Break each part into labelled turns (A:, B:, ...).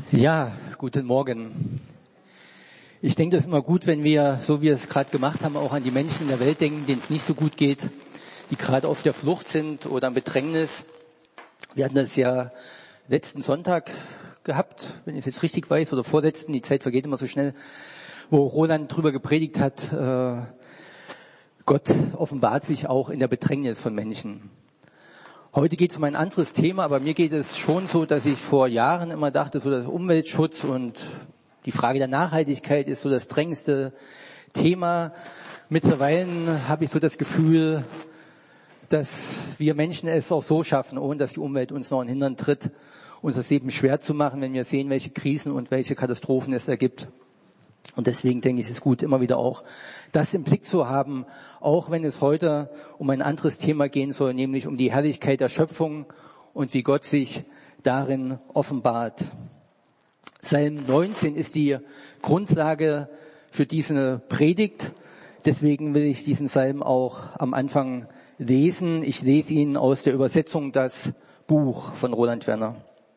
A: Ja, guten Morgen. Ich denke, das ist immer gut, wenn wir, so wie wir es gerade gemacht haben, auch an die Menschen in der Welt denken, denen es nicht so gut geht, die gerade auf der Flucht sind oder im Bedrängnis. Wir hatten das ja letzten Sonntag gehabt, wenn ich es jetzt richtig weiß, oder vorletzten, die Zeit vergeht immer so schnell, wo Roland drüber gepredigt hat, Gott offenbart sich auch in der Bedrängnis von Menschen. Heute geht es um ein anderes Thema, aber mir geht es schon so, dass ich vor Jahren immer dachte, so das Umweltschutz und die Frage der Nachhaltigkeit ist so das drängendste Thema. Mittlerweile habe ich so das Gefühl, dass wir Menschen es auch so schaffen, ohne dass die Umwelt uns noch in den Hintern tritt, uns das Leben schwer zu machen, wenn wir sehen, welche Krisen und welche Katastrophen es da gibt. Und deswegen denke ich, es ist gut, immer wieder auch das im Blick zu haben, auch wenn es heute um ein anderes Thema gehen soll, nämlich um die Herrlichkeit der Schöpfung und wie Gott sich darin offenbart. Psalm 19 ist die Grundlage für diese Predigt. Deswegen will ich diesen Psalm auch am Anfang lesen. Ich lese ihn aus der Übersetzung Das Buch von Roland Werner.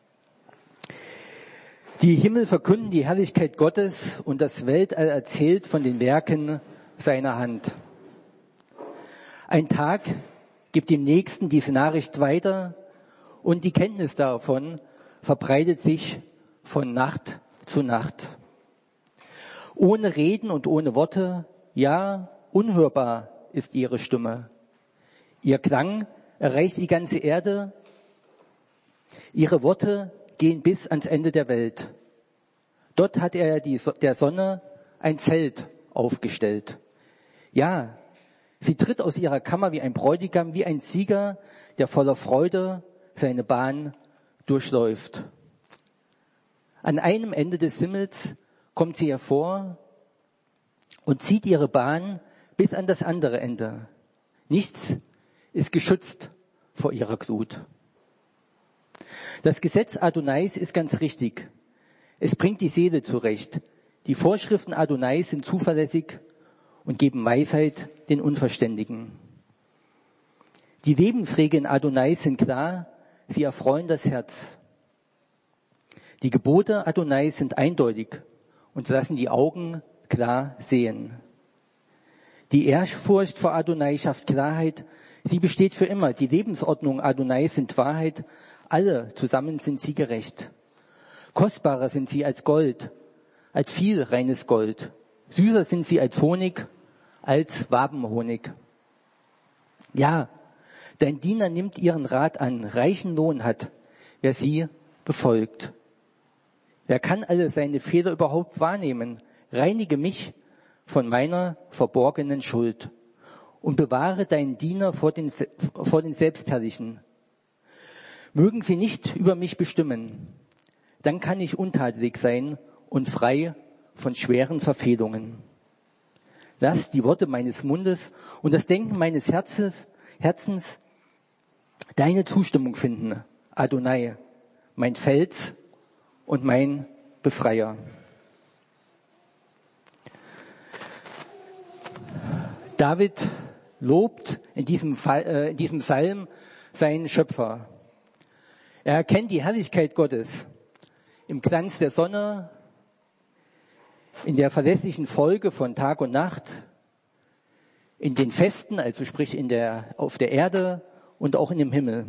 A: Die Himmel verkünden die Herrlichkeit Gottes und das Weltall erzählt von den Werken seiner Hand. Ein Tag gibt dem Nächsten diese Nachricht weiter und die Kenntnis davon verbreitet sich von Nacht zu Nacht. Ohne Reden und ohne Worte, ja, unhörbar ist ihre Stimme. Ihr Klang erreicht die ganze Erde. Ihre Worte gehen bis ans Ende der Welt. Dort hat er der Sonne ein Zelt aufgestellt. Ja, sie tritt aus ihrer Kammer wie ein Bräutigam, wie ein Sieger, der voller Freude seine Bahn durchläuft. An einem Ende des Himmels kommt sie hervor und zieht ihre Bahn bis an das andere Ende. Nichts ist geschützt vor ihrer Glut. Das Gesetz Adonais ist ganz richtig. Es bringt die Seele zurecht. Die Vorschriften Adonais sind zuverlässig und geben Weisheit den Unverständigen. Die Lebensregeln Adonais sind klar, sie erfreuen das Herz. Die Gebote Adonais sind eindeutig und lassen die Augen klar sehen. Die Ehrfurcht vor Adonai schafft Klarheit, sie besteht für immer. Die Lebensordnung Adonais sind Wahrheit, alle zusammen sind sie gerecht. Kostbarer sind sie als Gold, als viel reines Gold. Süßer sind sie als Honig, als Wabenhonig. Ja, dein Diener nimmt ihren Rat an, reichen Lohn hat, wer sie befolgt. Wer kann alle seine Fehler überhaupt wahrnehmen? Reinige mich von meiner verborgenen Schuld und bewahre deinen Diener vor den Selbstherrlichen. Mögen sie nicht über mich bestimmen, dann kann ich untadelig sein und frei von schweren Verfehlungen. Lass die Worte meines Mundes und das Denken meines Herzens deine Zustimmung finden, Adonai, mein Fels und mein Befreier. David lobt in diesem Psalm seinen Schöpfer. Er erkennt die Herrlichkeit Gottes im Glanz der Sonne, in der verlässlichen Folge von Tag und Nacht, in den Festen, also sprich auf der Erde und auch in dem Himmel.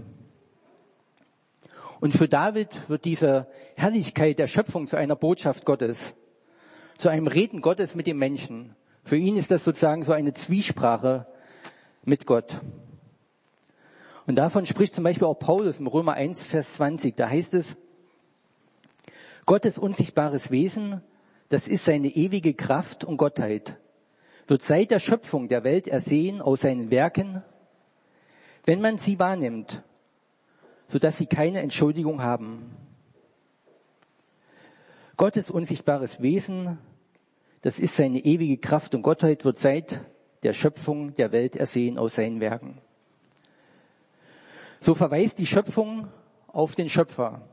A: Und für David wird diese Herrlichkeit der Schöpfung zu einer Botschaft Gottes, zu einem Reden Gottes mit dem Menschen. Für ihn ist das sozusagen so eine Zwiesprache mit Gott. Und davon spricht zum Beispiel auch Paulus im Römer 1, Vers 20. Da heißt es, Gottes unsichtbares Wesen, das ist seine ewige Kraft und Gottheit, wird seit der Schöpfung der Welt ersehen aus seinen Werken, wenn man sie wahrnimmt, sodass sie keine Entschuldigung haben. Gottes unsichtbares Wesen, das ist seine ewige Kraft und Gottheit, wird seit der Schöpfung der Welt ersehen aus seinen Werken. So verweist die Schöpfung auf den Schöpfer.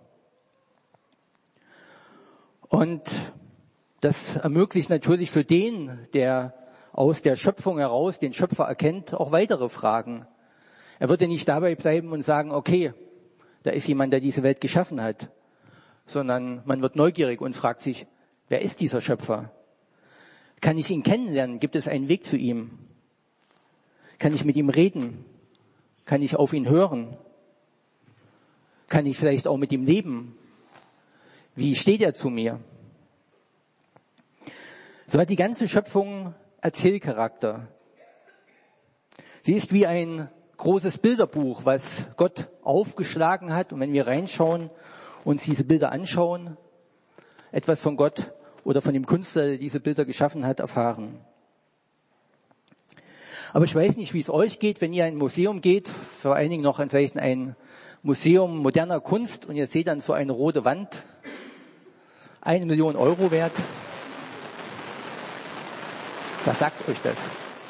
A: Und das ermöglicht natürlich für den, der aus der Schöpfung heraus den Schöpfer erkennt, auch weitere Fragen. Er würde nicht dabei bleiben und sagen, okay, da ist jemand, der diese Welt geschaffen hat, sondern man wird neugierig und fragt sich, wer ist dieser Schöpfer? Kann ich ihn kennenlernen? Gibt es einen Weg zu ihm? Kann ich mit ihm reden? Kann ich auf ihn hören? Kann ich vielleicht auch mit ihm leben? Wie steht er zu mir? So hat die ganze Schöpfung Erzählcharakter. Sie ist wie ein großes Bilderbuch, was Gott aufgeschlagen hat. Und wenn wir reinschauen, uns diese Bilder anschauen, etwas von Gott oder von dem Künstler, der diese Bilder geschaffen hat, erfahren. Aber ich weiß nicht, wie es euch geht, wenn ihr in ein Museum geht, vor allen Dingen noch vielleicht ein Museum moderner Kunst und ihr seht dann so eine rote Wand, 1 Million Euro wert. Was sagt euch das?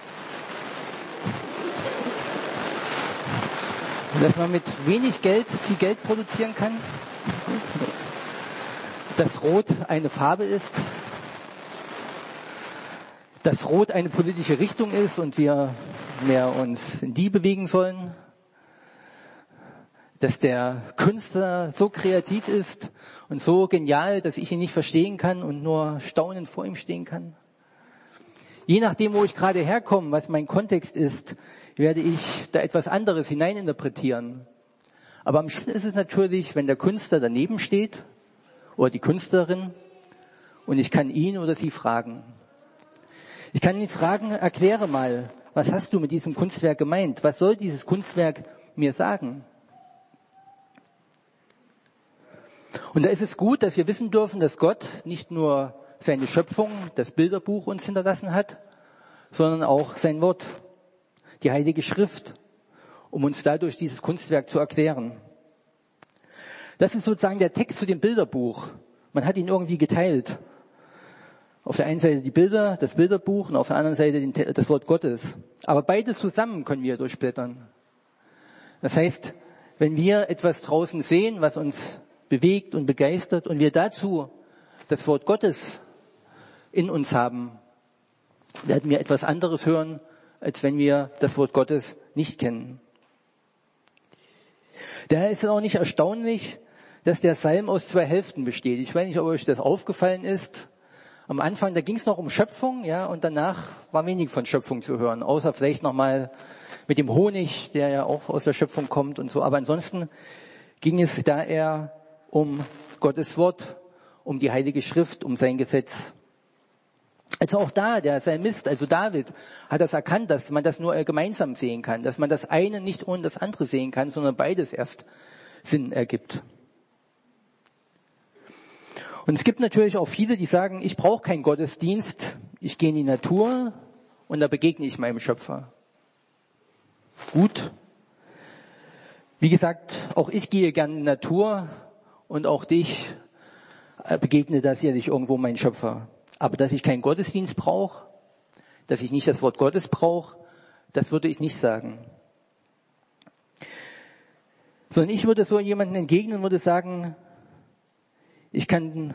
A: Dass man mit wenig Geld viel Geld produzieren kann, dass Rot eine Farbe ist, dass Rot eine politische Richtung ist und wir mehr uns in die bewegen sollen, dass der Künstler so kreativ ist und so genial, dass ich ihn nicht verstehen kann und nur staunend vor ihm stehen kann. Je nachdem, wo ich gerade herkomme, was mein Kontext ist, werde ich da etwas anderes hineininterpretieren. Aber am schönsten ist es natürlich, wenn der Künstler daneben steht oder die Künstlerin und ich kann ihn oder sie fragen. Ich kann ihn fragen, erkläre mal, was hast du mit diesem Kunstwerk gemeint? Was soll dieses Kunstwerk mir sagen? Und da ist es gut, dass wir wissen dürfen, dass Gott nicht nur seine Schöpfung, das Bilderbuch uns hinterlassen hat, sondern auch sein Wort, die Heilige Schrift, um uns dadurch dieses Kunstwerk zu erklären. Das ist sozusagen der Text zu dem Bilderbuch. Man hat ihn irgendwie geteilt. Auf der einen Seite die Bilder, das Bilderbuch und auf der anderen Seite das Wort Gottes. Aber beides zusammen können wir durchblättern. Das heißt, wenn wir etwas draußen sehen, was uns bewegt und begeistert und wir dazu das Wort Gottes in uns haben, werden wir etwas anderes hören, als wenn wir das Wort Gottes nicht kennen. Daher ist es auch nicht erstaunlich, dass der Psalm aus 2 Hälften besteht. Ich weiß nicht, ob euch das aufgefallen ist. Am Anfang, da ging es noch um Schöpfung, ja, und danach war wenig von Schöpfung zu hören, außer vielleicht nochmal mit dem Honig, der ja auch aus der Schöpfung kommt und so. Aber ansonsten ging es da eher um Gottes Wort, um die Heilige Schrift, um sein Gesetz. Also auch da, der Psalmist, also David, hat das erkannt, dass man das nur gemeinsam sehen kann, dass man das eine nicht ohne das andere sehen kann, sondern beides erst Sinn ergibt. Und es gibt natürlich auch viele, die sagen, ich brauche keinen Gottesdienst, ich gehe in die Natur und da begegne ich meinem Schöpfer. Gut. Wie gesagt, auch ich gehe gerne in die Natur und auch dich begegne da sicherlich irgendwo mein Schöpfer. Aber dass ich keinen Gottesdienst brauche, dass ich nicht das Wort Gottes brauche, das würde ich nicht sagen. Sondern ich würde so jemanden entgegnen und würde sagen, ich kann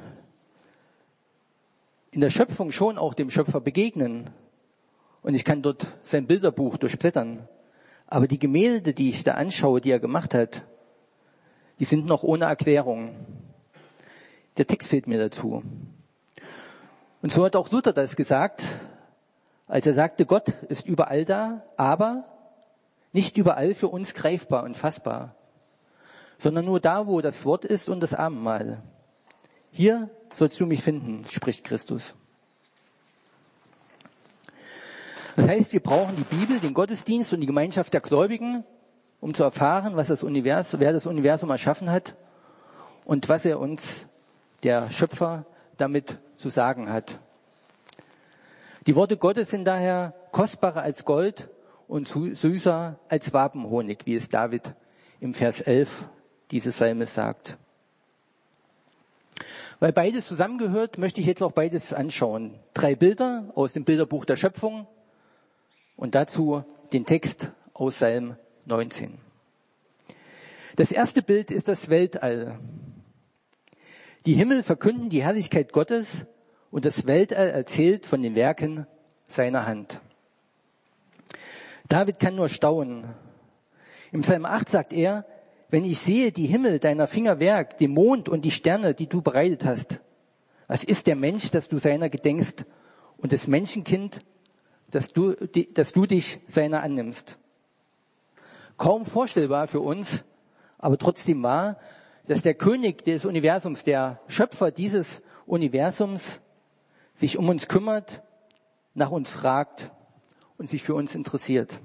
A: in der Schöpfung schon auch dem Schöpfer begegnen und ich kann dort sein Bilderbuch durchblättern. Aber die Gemälde, die ich da anschaue, die er gemacht hat, die sind noch ohne Erklärung. Der Text fehlt mir dazu. Und so hat auch Luther das gesagt, als er sagte, Gott ist überall da, aber nicht überall für uns greifbar und fassbar, sondern nur da, wo das Wort ist und das Abendmahl. Hier sollst du mich finden, spricht Christus. Das heißt, wir brauchen die Bibel, den Gottesdienst und die Gemeinschaft der Gläubigen, um zu erfahren, wer das Universum erschaffen hat und was er uns, der Schöpfer, damit zu sagen hat. Die Worte Gottes sind daher kostbarer als Gold und süßer als Wabenhonig, wie es David im Vers 11 dieses Psalmes sagt. Weil beides zusammengehört, möchte ich jetzt auch beides anschauen. 3 Bilder aus dem Bilderbuch der Schöpfung und dazu den Text aus Psalm 19. Das erste Bild ist das Weltall. Die Himmel verkünden die Herrlichkeit Gottes und das Weltall erzählt von den Werken seiner Hand. David kann nur staunen. Im Psalm 8 sagt er, wenn ich sehe die Himmel, deiner Finger Werk, den Mond und die Sterne, die du bereitet hast, was ist der Mensch, dass du seiner gedenkst, und das Menschenkind, dass du dich seiner annimmst? Kaum vorstellbar für uns, aber trotzdem wahr, dass der König des Universums, der Schöpfer dieses Universums, sich um uns kümmert, nach uns fragt und sich für uns interessiert.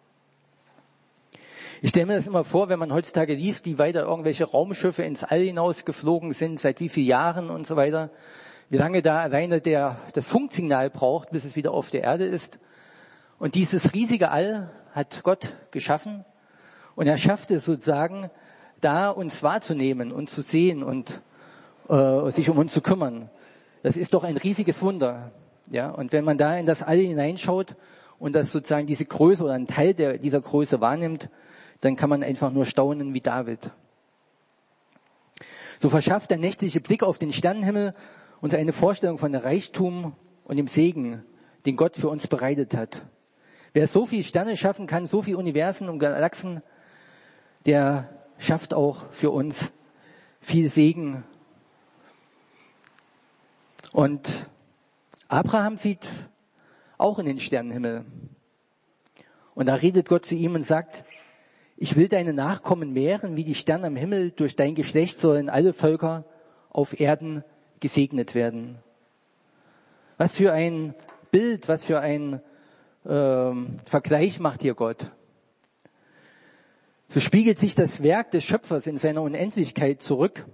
A: Ich stelle mir das immer vor, wenn man heutzutage liest, wie weiter irgendwelche Raumschiffe ins All hinaus geflogen sind, seit wie vielen Jahren und so weiter, wie lange da alleine das Funksignal braucht, bis es wieder auf der Erde ist. Und dieses riesige All hat Gott geschaffen, und er schafft es sozusagen, da uns wahrzunehmen und zu sehen und sich um uns zu kümmern. Das ist doch ein riesiges Wunder. Ja? Und wenn man da in das All hineinschaut und das sozusagen diese Größe oder einen Teil dieser Größe wahrnimmt, dann kann man einfach nur staunen wie David. So verschafft der nächtliche Blick auf den Sternenhimmel uns eine Vorstellung von dem Reichtum und dem Segen, den Gott für uns bereitet hat. Wer so viele Sterne schaffen kann, so viele Universen und Galaxien, der schafft auch für uns viel Segen. Und Abraham sieht auch in den Sternenhimmel. Und da redet Gott zu ihm und sagt, ich will deine Nachkommen mehren wie die Sterne am Himmel, durch dein Geschlecht sollen alle Völker auf Erden gesegnet werden. Was für ein Bild, was für ein Vergleich macht hier Gott. So spiegelt sich das Werk des Schöpfers in seiner Unendlichkeit zurück.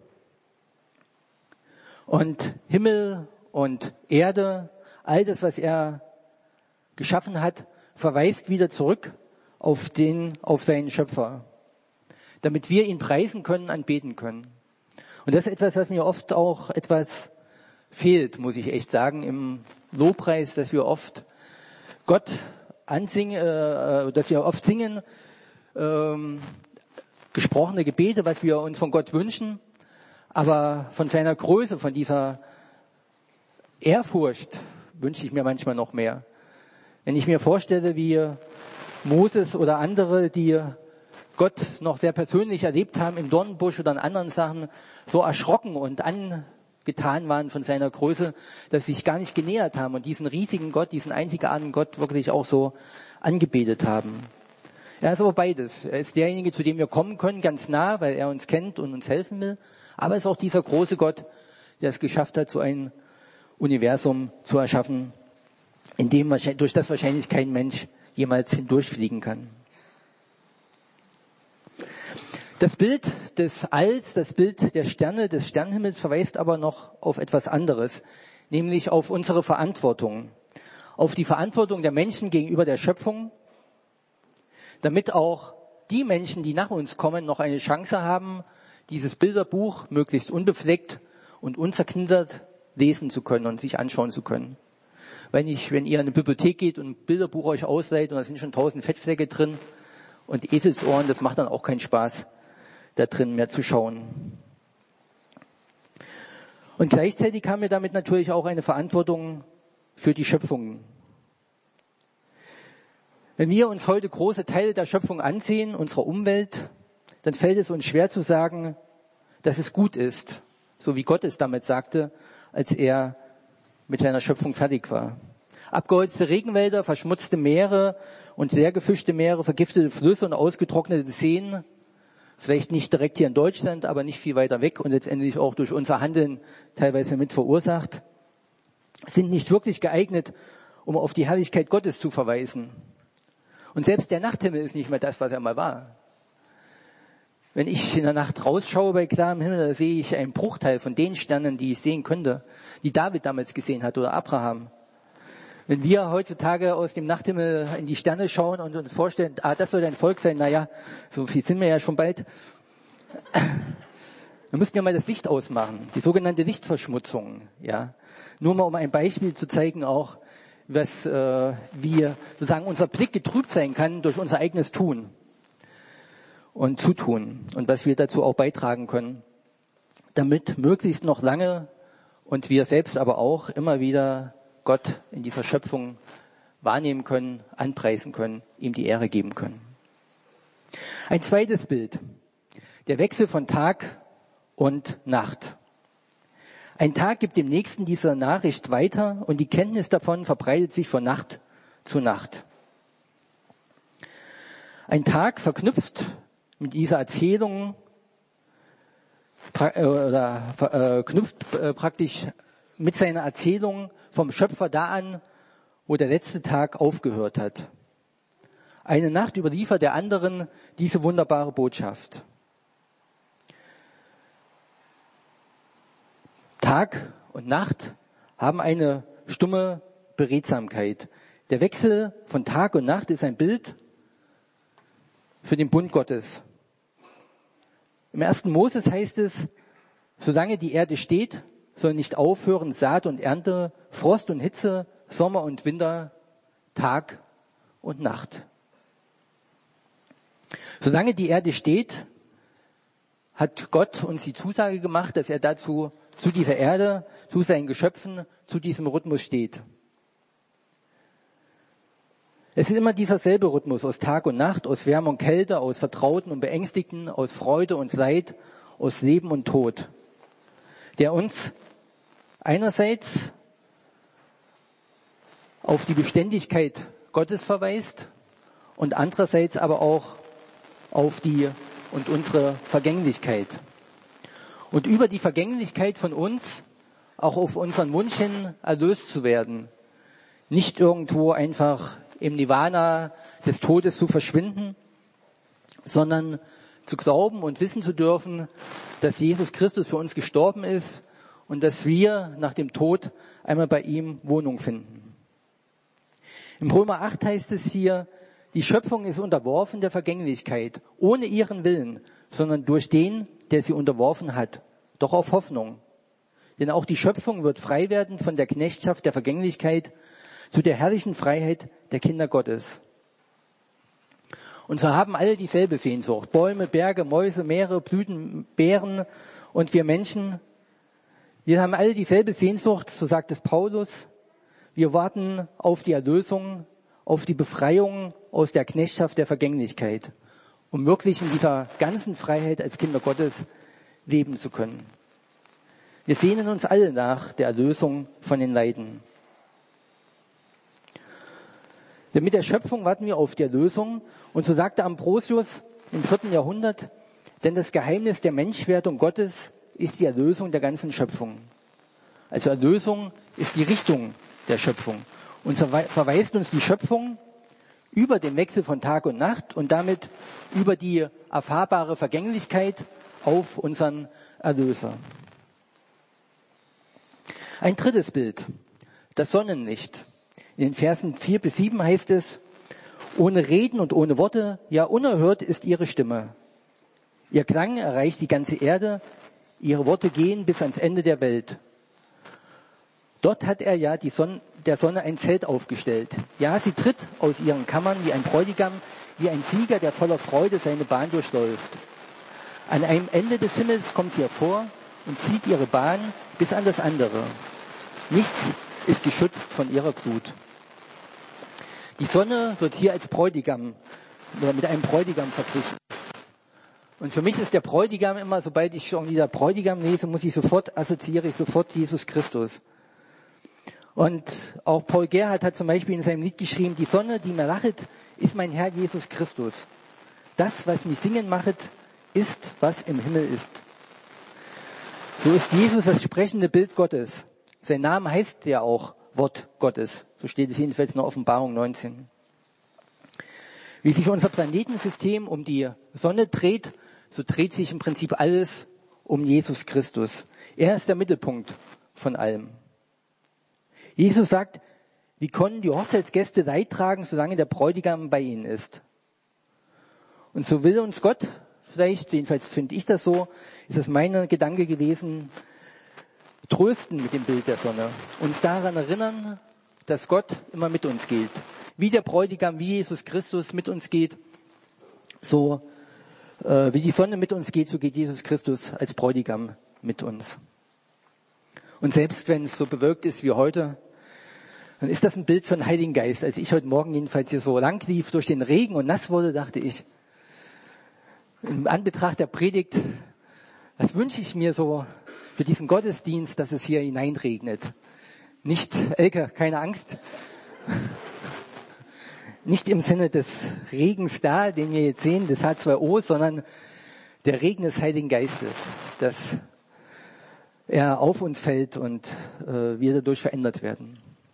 A: Und Himmel und Erde, all das, was er geschaffen hat, verweist wieder zurück auf seinen Schöpfer, damit wir ihn preisen können, anbeten können. Und das ist etwas, was mir oft auch etwas fehlt, muss ich echt sagen, im Lobpreis, dass wir oft Gott ansingen, dass wir oft singen, gesprochene Gebete, was wir uns von Gott wünschen, aber von seiner Größe, von dieser Ehrfurcht wünsche ich mir manchmal noch mehr. Wenn ich mir vorstelle, wie Moses oder andere, die Gott noch sehr persönlich erlebt haben im Dornbusch oder an anderen Sachen, so erschrocken und angetan waren von seiner Größe, dass sie sich gar nicht genähert haben und diesen riesigen Gott, diesen einzigartigen Gott wirklich auch so angebetet haben. Er ist aber beides. Er ist derjenige, zu dem wir kommen können, ganz nah, weil er uns kennt und uns helfen will. Aber er ist auch dieser große Gott, der es geschafft hat, so ein Universum zu erschaffen, durch das wahrscheinlich kein Mensch jemals hindurchfliegen kann. Das Bild des Alls, das Bild der Sterne, des Sternenhimmels verweist aber noch auf etwas anderes, nämlich auf unsere Verantwortung, auf die Verantwortung der Menschen gegenüber der Schöpfung, damit auch die Menschen, die nach uns kommen, noch eine Chance haben, dieses Bilderbuch möglichst unbefleckt und unzerknittert lesen zu können und sich anschauen zu können. Wenn ihr in eine Bibliothek geht und ein Bilderbuch euch ausleiht und da sind schon 1000 Fettflecke drin und Eselsohren, das macht dann auch keinen Spaß, da drin mehr zu schauen. Und gleichzeitig haben wir damit natürlich auch eine Verantwortung für die Schöpfung. Wenn wir uns heute große Teile der Schöpfung ansehen, unserer Umwelt, dann fällt es uns schwer zu sagen, dass es gut ist, so wie Gott es damit sagte, als er mit seiner Schöpfung fertig war. Abgeholzte Regenwälder, verschmutzte Meere und leer gefischte Meere, vergiftete Flüsse und ausgetrocknete Seen, vielleicht nicht direkt hier in Deutschland, aber nicht viel weiter weg und letztendlich auch durch unser Handeln teilweise mit verursacht, sind nicht wirklich geeignet, um auf die Herrlichkeit Gottes zu verweisen. Und selbst der Nachthimmel ist nicht mehr das, was er mal war. Wenn ich in der Nacht rausschaue bei klarem Himmel, da sehe ich einen Bruchteil von den Sternen, die ich sehen könnte, die David damals gesehen hat oder Abraham. Wenn wir heutzutage aus dem Nachthimmel in die Sterne schauen und uns vorstellen, das soll ein Volk sein, naja, so viel sind wir ja schon bald. Wir müssten ja mal das Licht ausmachen, die sogenannte Lichtverschmutzung. Ja, nur mal um ein Beispiel zu zeigen auch, wie sozusagen unser Blick getrübt sein kann durch unser eigenes Tun und Zutun und was wir dazu auch beitragen können, damit möglichst noch lange und wir selbst aber auch immer wieder Gott in dieser Schöpfung wahrnehmen können, anpreisen können, ihm die Ehre geben können. Ein zweites Bild. der Wechsel von Tag und Nacht. Ein Tag gibt dem Nächsten diese Nachricht weiter und die Kenntnis davon verbreitet sich von Nacht zu Nacht. Ein Tag verknüpft mit dieser Erzählung knüpft praktisch mit seiner Erzählung vom Schöpfer da an, wo der letzte Tag aufgehört hat. Eine Nacht überliefert der anderen diese wunderbare Botschaft. Tag und Nacht haben eine stumme Beredsamkeit. Der Wechsel von Tag und Nacht ist ein Bild für den Bund Gottes. Im 1. Moses heißt es, solange die Erde steht, soll nicht aufhören Saat und Ernte, Frost und Hitze, Sommer und Winter, Tag und Nacht. Solange die Erde steht, hat Gott uns die Zusage gemacht, dass er dazu zu dieser Erde, zu seinen Geschöpfen, zu diesem Rhythmus steht. Es ist immer dieser selbe Rhythmus aus Tag und Nacht, aus Wärme und Kälte, aus Vertrauten und Beängstigten, aus Freude und Leid, aus Leben und Tod, der uns einerseits auf die Beständigkeit Gottes verweist und andererseits aber auch auf die und unsere Vergänglichkeit. Und über die Vergänglichkeit von uns auch auf unseren Wunsch hin erlöst zu werden. Nicht irgendwo einfach im Nirvana des Todes zu verschwinden, sondern zu glauben und wissen zu dürfen, dass Jesus Christus für uns gestorben ist und dass wir nach dem Tod einmal bei ihm Wohnung finden. Im Römer 8 heißt es hier, die Schöpfung ist unterworfen der Vergänglichkeit, ohne ihren Willen, sondern durch den, der sie unterworfen hat, doch auf Hoffnung. Denn auch die Schöpfung wird frei werden von der Knechtschaft der Vergänglichkeit zu der herrlichen Freiheit der Kinder Gottes. Und so haben alle dieselbe Sehnsucht. Bäume, Berge, Mäuse, Meere, Blüten, Beeren und wir Menschen. Wir haben alle dieselbe Sehnsucht, so sagt es Paulus. Wir warten auf die Erlösung, auf die Befreiung aus der Knechtschaft der Vergänglichkeit, um wirklich in dieser ganzen Freiheit als Kinder Gottes leben zu können. Wir sehnen uns alle nach der Erlösung von den Leiden. Denn mit der Schöpfung warten wir auf die Erlösung. Und so sagte Ambrosius im 4. Jahrhundert, denn das Geheimnis der Menschwerdung Gottes ist die Erlösung der ganzen Schöpfung. Also Erlösung ist die Richtung der Schöpfung. Und so verweist uns die Schöpfung über den Wechsel von Tag und Nacht und damit über die erfahrbare Vergänglichkeit auf unseren Erlöser. Ein drittes Bild, das Sonnenlicht. In den Versen 4 bis 7 heißt es, ohne Reden und ohne Worte, ja unerhört ist ihre Stimme. Ihr Klang erreicht die ganze Erde, ihre Worte gehen bis ans Ende der Welt. Dort hat er ja der Sonne ein Zelt aufgestellt. Ja, sie tritt aus ihren Kammern wie ein Bräutigam, wie ein Sieger, der voller Freude seine Bahn durchläuft. An einem Ende des Himmels kommt sie hervor und zieht ihre Bahn bis an das andere. Nichts ist geschützt von ihrer Glut. Die Sonne wird hier als Bräutigam oder mit einem Bräutigam verglichen. Und für mich ist der Bräutigam immer, sobald ich schon wieder Bräutigam lese, assoziiere ich sofort Jesus Christus. Und auch Paul Gerhardt hat zum Beispiel in seinem Lied geschrieben, die Sonne, die mir lachet, ist mein Herr Jesus Christus. Das, was mich singen machet, ist, was im Himmel ist. So ist Jesus das sprechende Bild Gottes. Sein Name heißt ja auch Wort Gottes. So steht es jedenfalls in der Offenbarung 19. Wie sich unser Planetensystem um die Sonne dreht, so dreht sich im Prinzip alles um Jesus Christus. Er ist der Mittelpunkt von allem. Jesus sagt, wie können die Hochzeitsgäste Leid tragen, solange der Bräutigam bei ihnen ist? Und so will uns Gott, vielleicht, jedenfalls finde ich das so, ist es mein Gedanke gewesen, trösten mit dem Bild der Sonne. Uns daran erinnern, dass Gott immer mit uns geht. Wie der Bräutigam, wie Jesus Christus mit uns geht, so wie die Sonne mit uns geht, so geht Jesus Christus als Bräutigam mit uns. Und selbst wenn es so bewölkt ist wie heute, dann ist das ein Bild für den Heiligen Geist. Als ich heute Morgen jedenfalls hier so lang lief durch den Regen und nass wurde, dachte ich, In Anbetracht der Predigt, was wünsche ich mir so für diesen Gottesdienst, dass es hier hineinregnet? Nicht, Elke, keine Angst. Nicht im Sinne des Regens da, den wir jetzt sehen, des H2O, sondern der Regen des Heiligen Geistes, dass er auf uns fällt und wir dadurch verändert werden.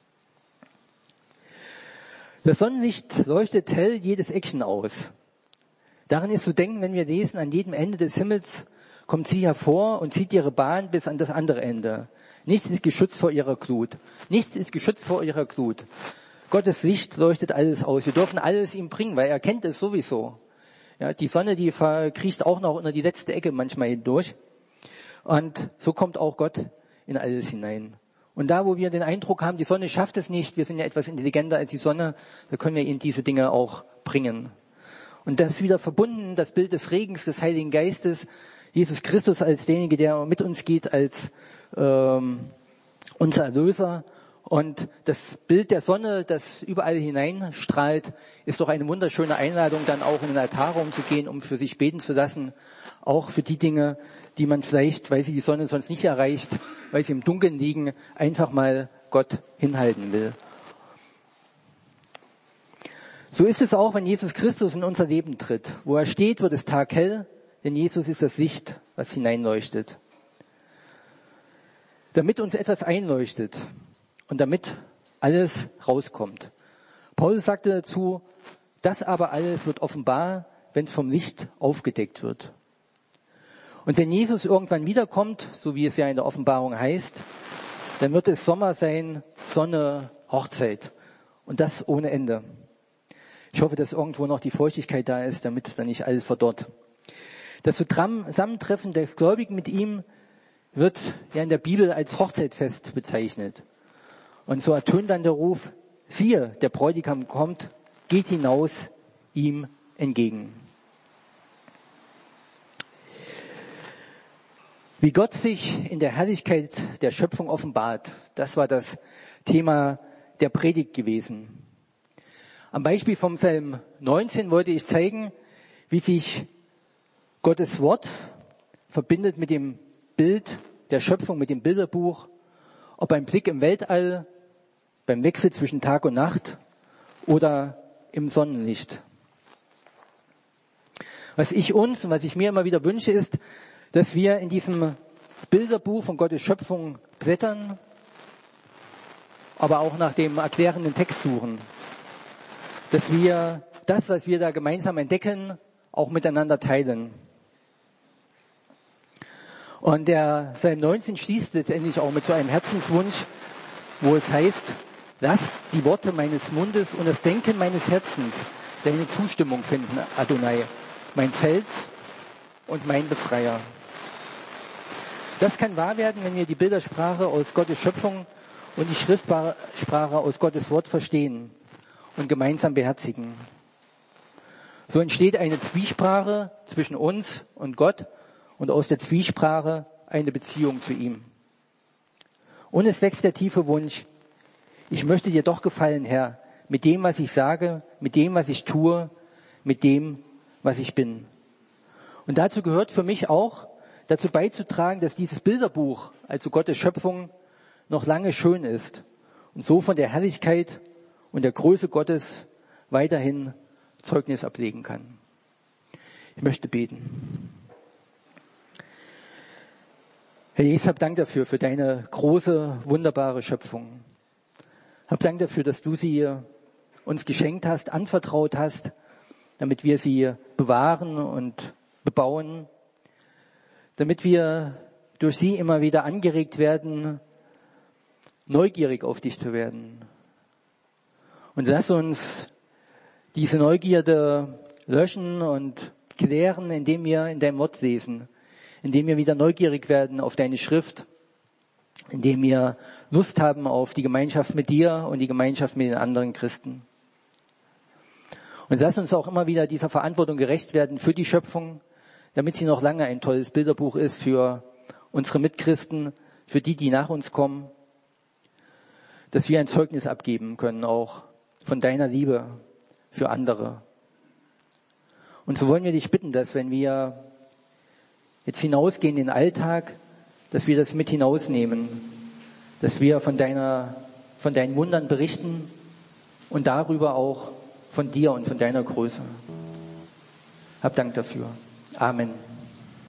A: Das Sonnenlicht leuchtet hell jedes Eckchen aus. Daran ist zu denken, wenn wir lesen, an jedem Ende des Himmels kommt sie hervor und zieht ihre Bahn bis an das andere Ende. Nichts ist geschützt vor ihrer Glut. Nichts ist geschützt vor ihrer Glut. Gottes Licht leuchtet alles aus. Wir dürfen alles ihm bringen, weil er kennt es sowieso. Ja, die Sonne, die kriecht auch noch unter die letzte Ecke manchmal hindurch. Und so kommt auch Gott in alles hinein. Und da, wo wir den Eindruck haben, die Sonne schafft es nicht, wir sind ja etwas intelligenter als die Sonne, da können wir ihnen diese Dinge auch bringen. Und das ist wieder verbunden, das Bild des Regens, des Heiligen Geistes, Jesus Christus als derjenige, der mit uns geht, als unser Erlöser. Und das Bild der Sonne, das überall hineinstrahlt, ist doch eine wunderschöne Einladung, dann auch in den Altarraum zu gehen, um für sich beten zu lassen. Auch für die Dinge, die man vielleicht, weil sie die Sonne sonst nicht erreicht, weil sie im Dunkeln liegen, einfach mal Gott hinhalten will. So ist es auch, wenn Jesus Christus in unser Leben tritt. Wo er steht, wird es taghell, denn Jesus ist das Licht, was hineinleuchtet. Damit uns etwas einleuchtet und damit alles rauskommt. Paulus sagte dazu, das aber alles wird offenbar, wenn es vom Licht aufgedeckt wird. Und wenn Jesus irgendwann wiederkommt, so wie es ja in der Offenbarung heißt, dann wird es Sommer sein, Sonne, Hochzeit. Und das ohne Ende. Ich hoffe, dass irgendwo noch die Feuchtigkeit da ist, damit dann nicht alles verdorrt. Das Zusammentreffen der Gläubigen mit ihm wird ja in der Bibel als Hochzeitfest bezeichnet. Und so ertönt dann der Ruf, siehe, der Bräutigam kommt, geht hinaus ihm entgegen. Wie Gott sich in der Herrlichkeit der Schöpfung offenbart, das war das Thema der Predigt gewesen. Am Beispiel vom Psalm 19 wollte ich zeigen, wie sich Gottes Wort verbindet mit dem Bild der Schöpfung, mit dem Bilderbuch, ob ein Blick im Weltall, beim Wechsel zwischen Tag und Nacht oder im Sonnenlicht. Was ich uns und was ich mir immer wieder wünsche, ist, dass wir in diesem Bilderbuch von Gottes Schöpfung blättern, aber auch nach dem erklärenden Text suchen. Dass wir das, was wir da gemeinsam entdecken, auch miteinander teilen. Und der Psalm 19 schließt letztendlich auch mit so einem Herzenswunsch, wo es heißt, lass die Worte meines Mundes und das Denken meines Herzens deine Zustimmung finden, Adonai, mein Fels und mein Befreier. Das kann wahr werden, wenn wir die Bildersprache aus Gottes Schöpfung und die Schriftsprache aus Gottes Wort verstehen und gemeinsam beherzigen. So entsteht eine Zwiesprache zwischen uns und Gott und aus der Zwiesprache eine Beziehung zu ihm. Und es wächst der tiefe Wunsch, ich möchte dir doch gefallen, Herr, mit dem, was ich sage, mit dem, was ich tue, mit dem, was ich bin. Und dazu gehört für mich auch, dazu beizutragen, dass dieses Bilderbuch, also Gottes Schöpfung, noch lange schön ist und so von der Herrlichkeit und der Größe Gottes weiterhin Zeugnis ablegen kann. Ich möchte beten. Herr Jesus, hab Dank dafür, für deine große, wunderbare Schöpfung. Hab Dank dafür, dass du sie uns geschenkt hast, anvertraut hast, damit wir sie bewahren und bebauen, damit wir durch sie immer wieder angeregt werden, neugierig auf dich zu werden. Und lass uns diese Neugierde löschen und klären, indem wir in deinem Wort lesen, indem wir wieder neugierig werden auf deine Schrift, indem wir Lust haben auf die Gemeinschaft mit dir und die Gemeinschaft mit den anderen Christen. Und lass uns auch immer wieder dieser Verantwortung gerecht werden für die Schöpfung, damit sie noch lange ein tolles Bilderbuch ist für unsere Mitchristen, für die, die nach uns kommen, dass wir ein Zeugnis abgeben können, auch von deiner Liebe für andere. Und so wollen wir dich bitten, dass wenn wir jetzt hinausgehen in den Alltag, dass wir das mit hinausnehmen, dass wir von deinen Wundern berichten und darüber auch von dir und von deiner Größe. Hab Dank dafür. Amen.